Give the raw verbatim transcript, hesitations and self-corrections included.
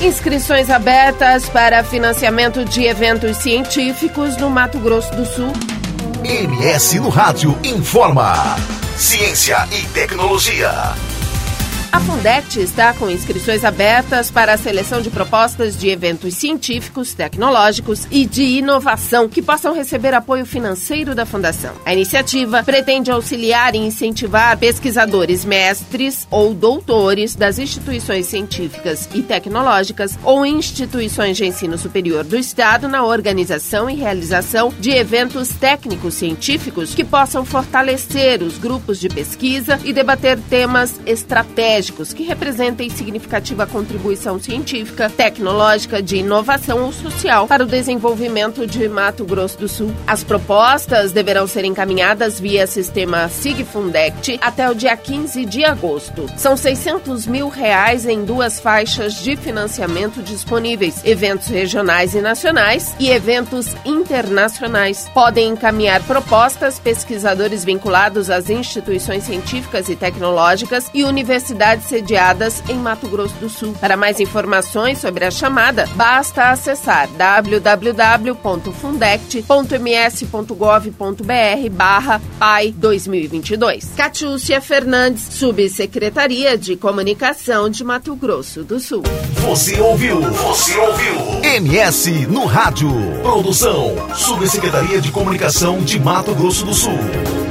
Inscrições abertas para financiamento de eventos científicos no Mato Grosso do Sul. M S no Rádio informa. Ciência e tecnologia. A Fundect está com inscrições abertas para a seleção de propostas de eventos científicos, tecnológicos e de inovação que possam receber apoio financeiro da Fundação. A iniciativa pretende auxiliar e incentivar pesquisadores mestres ou doutores das instituições científicas e tecnológicas ou instituições de ensino superior do Estado na organização e realização de eventos técnicos científicos que possam fortalecer os grupos de pesquisa e debater temas estratégicos que representem significativa contribuição científica, tecnológica, de inovação ou social para o desenvolvimento de Mato Grosso do Sul. As propostas deverão ser encaminhadas via sistema SIGFundect até o dia quinze de agosto. São seiscentos mil reais em duas faixas de financiamento disponíveis, eventos regionais e nacionais e eventos internacionais. Podem encaminhar propostas pesquisadores vinculados às instituições científicas e tecnológicas e universidades sediadas em Mato Grosso do Sul. Para mais informações sobre a chamada, basta acessar w w w ponto fundect ponto m s ponto gov ponto b r barra P A I dois mil e vinte e dois. Catiúcia Fernandes, Subsecretaria de Comunicação de Mato Grosso do Sul. Você ouviu? Você ouviu? M S no Rádio. Produção, Subsecretaria de Comunicação de Mato Grosso do Sul.